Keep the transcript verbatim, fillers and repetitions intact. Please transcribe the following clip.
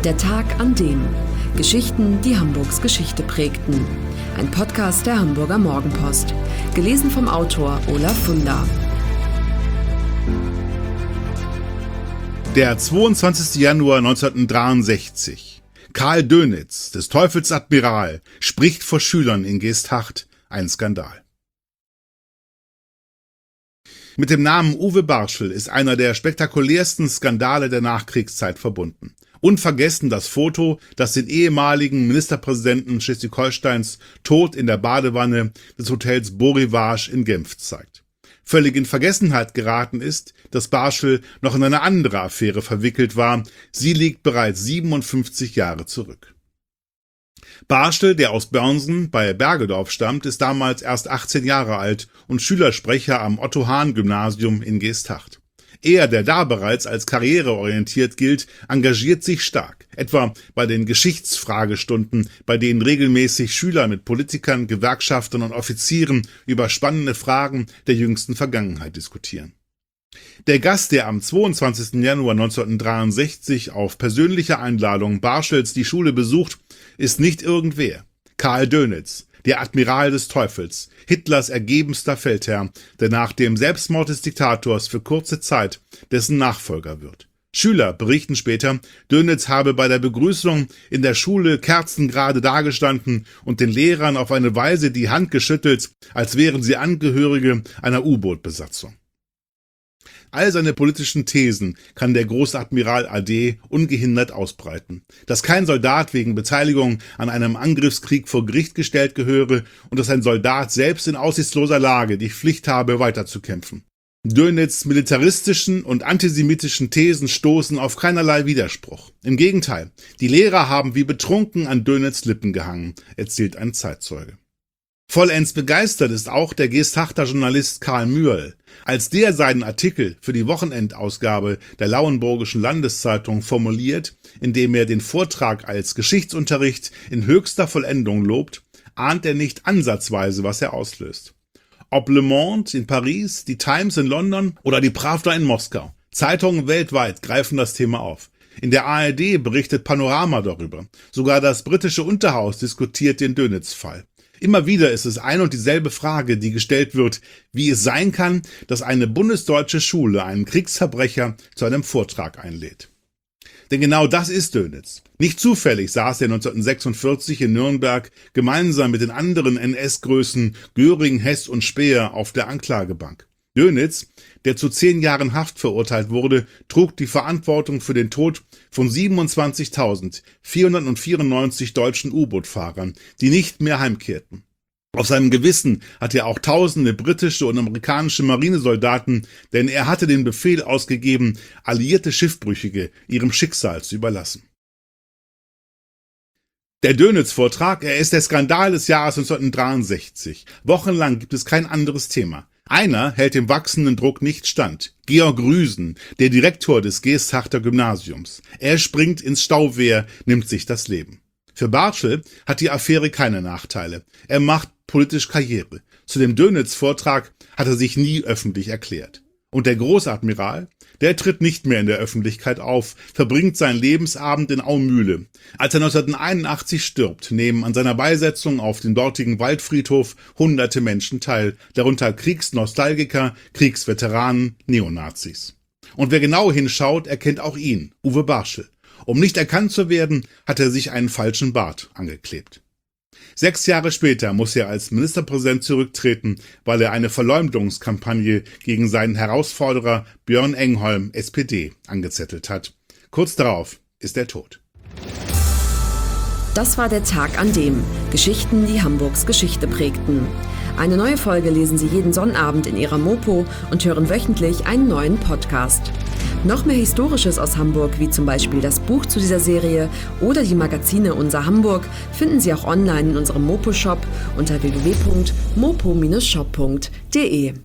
Der Tag an dem. Geschichten, die Hamburgs Geschichte prägten. Ein Podcast der Hamburger Morgenpost. Gelesen vom Autor Olaf Funder. Der zweiundzwanzigster Januar neunzehnhundertdreiundsechzig. Karl Dönitz, des Teufels Admiral, spricht vor Schülern in Geesthacht. Ein Skandal. Mit dem Namen Uwe Barschel ist einer der spektakulärsten Skandale der Nachkriegszeit verbunden. Unvergessen das Foto, das den ehemaligen Ministerpräsidenten Schleswig-Holsteins tot in der Badewanne des Hotels Beau Rivage in Genf zeigt. Völlig in Vergessenheit geraten ist, dass Barschel noch in eine andere Affäre verwickelt war. Sie liegt bereits siebenundfünfzig Jahre zurück. Barschel, der aus Börnsen bei Bergedorf stammt, ist damals erst achtzehn Jahre alt und Schülersprecher am Otto-Hahn-Gymnasium in Geesthacht. Er, der da bereits als karriereorientiert gilt, engagiert sich stark, etwa bei den Geschichtsfragestunden, bei denen regelmäßig Schüler mit Politikern, Gewerkschaftern und Offizieren über spannende Fragen der jüngsten Vergangenheit diskutieren. Der Gast, der am zweiundzwanzigster Januar neunzehnhundertdreiundsechzig auf persönliche Einladung Barschels die Schule besucht, ist nicht irgendwer. Karl Dönitz, der Admiral des Teufels, Hitlers ergebenster Feldherr, der nach dem Selbstmord des Diktators für kurze Zeit dessen Nachfolger wird. Schüler berichten später, Dönitz habe bei der Begrüßung in der Schule kerzengerade dagestanden und den Lehrern auf eine Weise die Hand geschüttelt, als wären sie Angehörige einer U-Boot-Besatzung. All seine politischen Thesen kann der Großadmiral A D ungehindert ausbreiten. Dass kein Soldat wegen Beteiligung an einem Angriffskrieg vor Gericht gestellt gehöre und dass ein Soldat selbst in aussichtsloser Lage die Pflicht habe, weiterzukämpfen. Dönitz' militaristischen und antisemitischen Thesen stoßen auf keinerlei Widerspruch. Im Gegenteil, die Lehrer haben wie betrunken an Dönitz' Lippen gehangen, erzählt ein Zeitzeuge. Vollends begeistert ist auch der Geesthachter Journalist Karl Mührl. Als der seinen Artikel für die Wochenendausgabe der Lauenburgischen Landeszeitung formuliert, indem er den Vortrag als Geschichtsunterricht in höchster Vollendung lobt, ahnt er nicht ansatzweise, was er auslöst. Ob Le Monde in Paris, die Times in London oder die Pravda in Moskau. Zeitungen weltweit greifen das Thema auf. In der A R D berichtet Panorama darüber. Sogar das britische Unterhaus diskutiert den Dönitz-Fall. Immer wieder ist es ein und dieselbe Frage, die gestellt wird, wie es sein kann, dass eine bundesdeutsche Schule einen Kriegsverbrecher zu einem Vortrag einlädt. Denn genau das ist Dönitz. Nicht zufällig saß er neunzehnhundertsechsundvierzig in Nürnberg gemeinsam mit den anderen N S-Größen Göring, Hess und Speer auf der Anklagebank. Dönitz, der zu zehn Jahren Haft verurteilt wurde, trug die Verantwortung für den Tod von siebenundzwanzigtausendvierhundertvierundneunzig deutschen U-Boot-Fahrern, die nicht mehr heimkehrten. Auf seinem Gewissen hatte er auch tausende britische und amerikanische Marinesoldaten, denn er hatte den Befehl ausgegeben, alliierte Schiffbrüchige ihrem Schicksal zu überlassen. Der Dönitz-Vortrag, er ist der Skandal des Jahres neunzehnhundertdreiundsechzig. Wochenlang gibt es kein anderes Thema. Einer hält dem wachsenden Druck nicht stand. Georg Rüsen, der Direktor des Geesthachter Gymnasiums. Er springt ins Stauwehr, nimmt sich das Leben. Für Barschel hat die Affäre keine Nachteile. Er macht politisch Karriere. Zu dem Dönitz-Vortrag hat er sich nie öffentlich erklärt. Und der Großadmiral, der tritt nicht mehr in der Öffentlichkeit auf, verbringt seinen Lebensabend in Aumühle. Als er neunzehnhunderteinundachtzig stirbt, nehmen an seiner Beisetzung auf dem dortigen Waldfriedhof hunderte Menschen teil, darunter Kriegsnostalgiker, Kriegsveteranen, Neonazis. Und wer genau hinschaut, erkennt auch ihn, Uwe Barschel. Um nicht erkannt zu werden, hat er sich einen falschen Bart angeklebt. Sechs Jahre später muss er als Ministerpräsident zurücktreten, weil er eine Verleumdungskampagne gegen seinen Herausforderer Björn Engholm, S P D, angezettelt hat. Kurz darauf ist er tot. Das war der Tag an dem. Geschichten, die Hamburgs Geschichte prägten. Eine neue Folge lesen Sie jeden Sonnabend in Ihrer Mopo und hören wöchentlich einen neuen Podcast. Noch mehr Historisches aus Hamburg, wie zum Beispiel das Buch zu dieser Serie oder die Magazine Unser Hamburg, finden Sie auch online in unserem Mopo-Shop unter w w w punkt mopo Bindestrich shop punkt de.